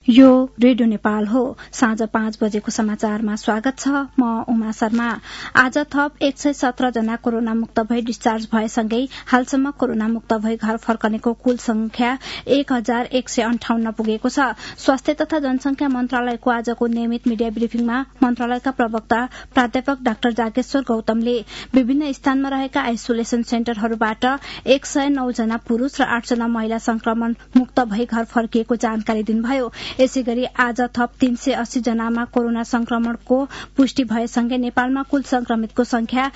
यो रेडियो नेपाल हो। साँझ 5 बजेको समाचारमा स्वागत छ। म उमा शर्मा। आज थप 117 जना कोरोना मुक्त भई डिस्चार्ज भएसँगै हालसम्म कोरोना मुक्त भई घर फर्कनेको कुल संख्या 1158 पुगेको छ। स्वास्थ्य तथा जनसंख्या मन्त्रालयको आजको नियमित मिडिया ब्रिफिङमा मन्त्रालयका प्रवक्ता प्राध्यापक डाक्टर जागेश्वर गौतमले विभिन्न स्थानमा रहेका आइसोलेशन सेन्टरहरूबाट 109 जना पुरूष र 8 जना महिला संक्रमण मुक्त भई घर फर्किएको जानकारी दिनुभयो। यसैगरी आज थप 380 जनामा कोरोना संक्रमणको पुष्टि भएसँगै नेपालमा कुल संक्रमितको संख्या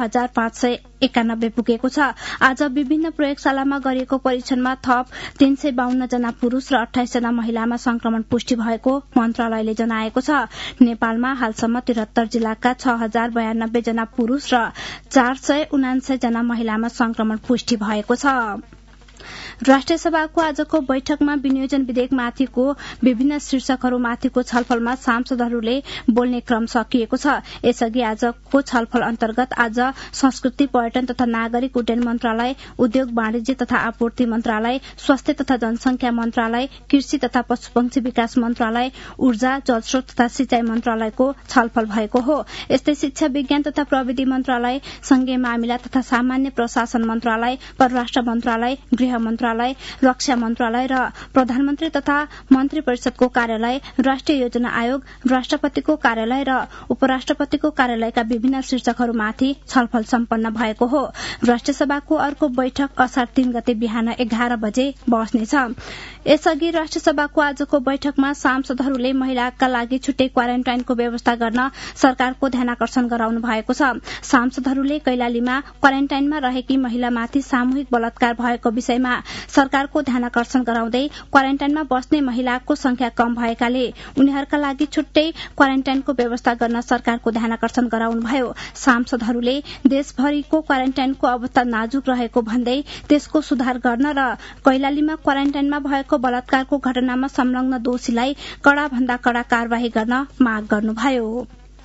6591 पुगेको छ। आज विभिन्न प्रयोगशालामा गरिएको परीक्षणमा थप 352 जना पुरूष र 28 जना महिलामा संक्रमण पुष्टि भएको मन्त्रालयले जनाएको छ। नेपालमा हालसम्म 73 जिल्लाका 6092 जना पुरूष र 479 जना महिलामा संक्रमण पुष्टि भएको छ। राष्ट्रिय सभाको आजको बैठकमा विनियोजन विधेयकमाथिको विभिन्न शीर्षकहरूमाथिको छलफलमा सांसदहरूले बोल्ने क्रम सकिएको छ। यसअघि आजको छलफल अन्तर्गत आज संस्कृति पर्यटन तथा नागरिक उड्डयन मन्त्रालय, उद्योग वाणिज्य तथा आपूर्ति मन्त्रालय, स्वास्थ्य तथा जनसंख्या मन्त्रालय, कृषि तथा पशुपक्षी विकास मन्त्रालय, ऊर्जा जलस्रोत तथा सिंचाई मन्त्रालयको छलफल भएको हो। यस्तै शिक्षा विज्ञान तथा प्रविधि मन्त्रालय, संघीय मामिला तथा सामान्य प्रशासन मन्त्रालय, परराष्ट्र मन्त्रालय, गृह मन्त्रालय, रक्षा मन्त्रालय र प्रधानमन्त्री तथा मन्त्री परिषदको कार्यालय, राष्ट्रिय योजना आयोग, राष्ट्रपतिको कार्यालय र उपराष्ट्रपतिको कार्यालयका विभिन्न शीर्षकहरूमाथि छलफल सम्पन्न भएको हो। राष्ट्रिय सभाको अर्को बैठक असार 3 गते बिहान 11 बजे बस्नेछ। यसअघि राष्ट्रिय सभाको आजको बैठकमा सांसदहरूले महिलाका लागि छुट्टै क्वारेन्टाइनको व्यवस्था गर्न सरकारको ध्यानाकर्षण गराउनु भएको छ। सांसदहरूले कैलालीमा क्वारेन्टाइनमा रहेकी महिलामाथि सामूहिक बलात्कार भएको विषयमा सरकारको ध्यानाकर्षण गराउँदै क्वारेन्टाइनमा बस्ने महिलाको संख्या कम भएकाले उनीहरूका लागि छुट्टै क्वारेन्टाइनको व्यवस्था गर्न सरकारको ध्यानाकर्षण गराउनुभयो। सांसदहरूले देशभरिको क्वारेन्टाइनको अवस्था नाजुक रहेको भन्दै त्यसको सुधार गर्न र कैलालीमा क्वारेन्टाइनमा भएको बलात्कारको घटनामा संलग्न दोषीलाई कड़ा भन्दा कड़ा कार्यवाही गर्न माग गर्नुभयो।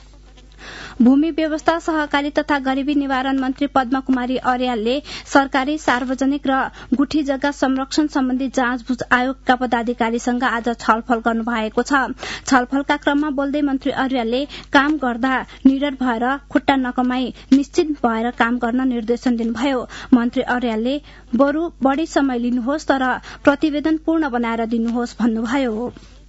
भूमि व्यवस्था सहकारी तथा गरीबी निवारण मन्त्री पद्मा कुमारी अर्यालले सरकारी सार्वजनिक र गुठी जग्गा संरक्षण सम्बन्धी जाँचबुझ आयोगका पदाधिकारीसँग आज छलफल गर्नुभएको छ। छलफलका क्रममा बोल्दै मन्त्री अर्यालले काम गर्दा निडर भएर खुट्टा नकमाई निश्चित भएर काम गर्न निर्देशन दिनुभयो। मन्त्री अर्यालले बरु बढ़ी समय लिनुहोस् तर प्रतिवेदन पूर्ण बनाएर दिनुहोस् भन्नुभयो।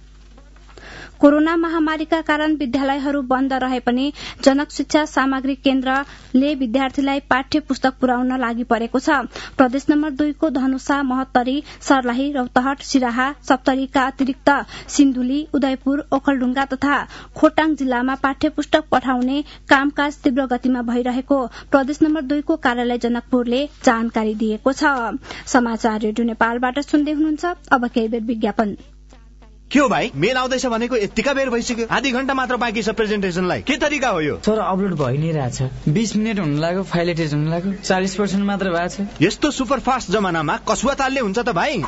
कोरोना महामारीका कारण विद्यालयहरू बन्द रहे पनि जनक शिक्षा सामग्री केन्द्रले विद्यार्थीलाई पाठ्य पुस्तक पुर्याउन लागि परेको छ। प्रदेश नम्बर 2 को धनुषा, महोत्तरी, सर्लाही, रौतहट, सिराहा, सप्तरीका अतिरिक्त सिन्धुली, उदयपुर, ओखलढुंगा तथा खोटाङ जिल्लामा पाठ्य पुस्तक पठाउने कामकाज तीव्र गतिमा भइरहेको प्रदेश नम्बर 2 को कार्यालय जनकपुरले जानकारी दिएको छ। समाचार रेडियो नेपालबाट सुन्दै हुनुहुन्छ। अब केही बेर विज्ञापन। के हो भाइ, मेल आउँदैछ भनेको यतिका बेर भइसक्यो, आधी घण्टा मात्र बाँकी छ प्रेजेन्टेसनलाई। के तरिका हो यो? सर अपलोड भइ नै रहेछ। 20 मिनेट हुन लाग्यो, फाइल एडिट हुन लाग्यो, 40% मात्र भएको छ। यस्तो सुपर फास्ट जमानामा कसुवा तालले हुन्छ त भाइ?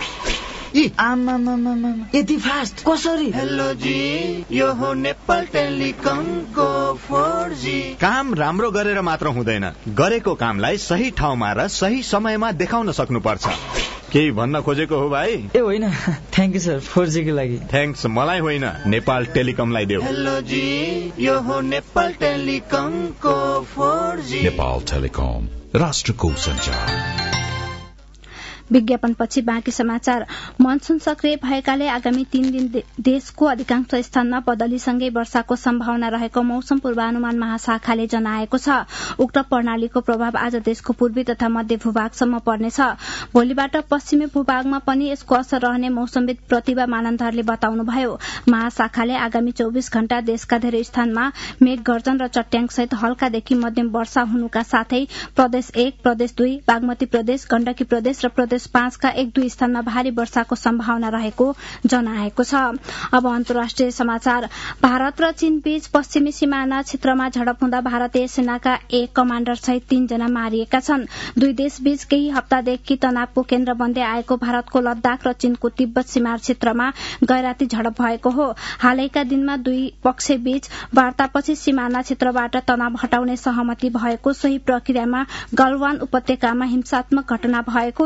यति फास्ट कसरी? हेलो जी, यो हो नेपाल टेलिकमको 4G। काम राम्रो गरेर मात्र हुँदैन, गरेको कामलाई सही ठाउँमा र सही समयमा देखाउन सक्नुपर्छ। केही भन्न खोजेको हो भाइ? ए होइन, थ्याङ्क यू सर 4G को लागि। थ्याङ्क्स मलाई होइन, नेपाल टेलिकमलाई देऊ। हेलो जी, यो हो नेपाल टेलिकमको 4G। नेपाल टेलिकम, राष्ट्रको सञ्चार। विज्ञापनपछि बाँकी समाचार। मनसून सक्रिय भएकाले आगामी 3 दिन देशको अधिकांश स्थानमा बदलीसँगै वर्षाको सम्भावना रहेको मौसम पूर्वानुमान महाशाखाले जनाएको छ। उक्त प्रणालीको प्रभाव आज देशको पूर्वी तथा मध्य भूभागसम्म पर्नेछ। भोलिबाट पश्चिमी भूभागमा पनि यसको असर रहने मौसमविद प्रतिभा मानन्दरले बताउनुभयो। महाशाखाले आगामी 24 घण्टा देशका धेरै स्थानमा मेघ गर्जन र चट्याङसहित हल्कादेखि मध्यम वर्षा हुनुका साथै प्रदेश 1, प्रदेश 2, बागमती प्रदेश, गण्डकी प्रदेश र प्रदेश 5 का 1-2 स्थानमा भारी वर्षाको सम्भावना रहेको जनाएको छ। अब अन्तर्राष्ट्रिय समाचार। भारत र चीन बीच पश्चिमी सिमाना क्षेत्रमा झडप हुँदा भारतीय सेनाका एक कमाण्डर सहित 3 जना मारिएका छन्। दुई देश बीच केही हप्तादेखि तनावको केन्द्र बन्दै आएको भारतको लद्दाख र चीनको तिब्बत सीमार क्षेत्रमा गैराती झडप भएको हो। हालैका दिनमा दुई पक्ष बीच वार्तापछि सिमाना क्षेत्रबाट तनाव हटाउने सहमति भएको, सोही प्रक्रियामा गलवान उपत्यकामा हिंसात्मक घटना भएको र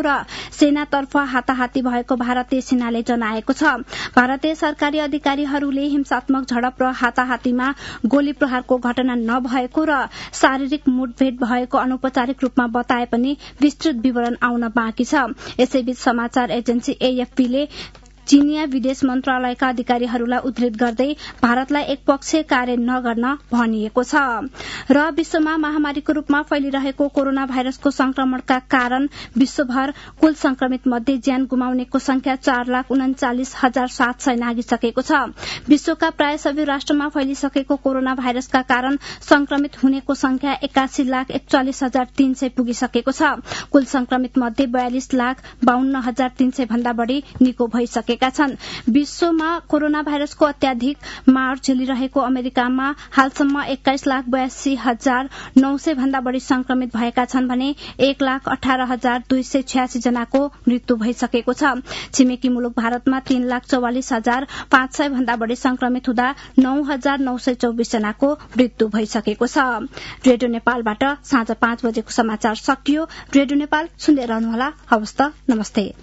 सेनातर्फ हाताहाती भएको भारतीय सेनाले जनाएको छ। भारतीय सरकारी अधिकारीहरूले हिंसात्मक झडप र हाताहातीमा गोली प्रहारको घटना नभएको र शारीरिक मुठभेड भएको अनौपचारिक रूपमा बताए पनि विस्तृत विवरण आउन बाँकी छ। यसैबीच समाचार एजेन्सी एएफपीले चीनिया विदेश मन्त्रालयका अधिकारीहरूलाई उद्धृत गर्दै भारतलाई एकपक्षीय कार्य नगर्न भनिएको छ। र विश्वमा महामारीको रूपमा फैलिरहेको कोरोना भाइरसको संक्रमणका कारण विश्वभर कुल संक्रमित मध्ये ज्यान गुमाउनेको संख्या 4,39,700 नागिसकेको छ। विश्वका प्राय सबै राष्ट्रमा फैलिसकेको कोरोना भाइरसका कारण संक्रमित हुनेको संख्या 81,41,300 पुगिसकेको छ। कुल संक्रमित मध्ये 42,52,300 भन्दा बढ़ी निको भइसकेका छन्। विश्वमा कोरोना भाइरसको अत्याधिक मार झेलिरहेको अमेरिकामा हालसम्म 21,82,900 भन्दा बढ़ी संक्रमित भएका छन् भने 1,18,286 जनाको मृत्यु भइसकेको छ। छिमेकी मुलुक भारतमा 3,44,500 भन्दा बढ़ी संक्रमित हुँदा 9,924 जनाको मृत्यु भइसकेको छ। रेडियो नेपालबाट साँझ 5 बजेको समाचार सकियो। रेडियो नेपाल सुन्दै रहनुहोला। हवस् त, नमस्ते।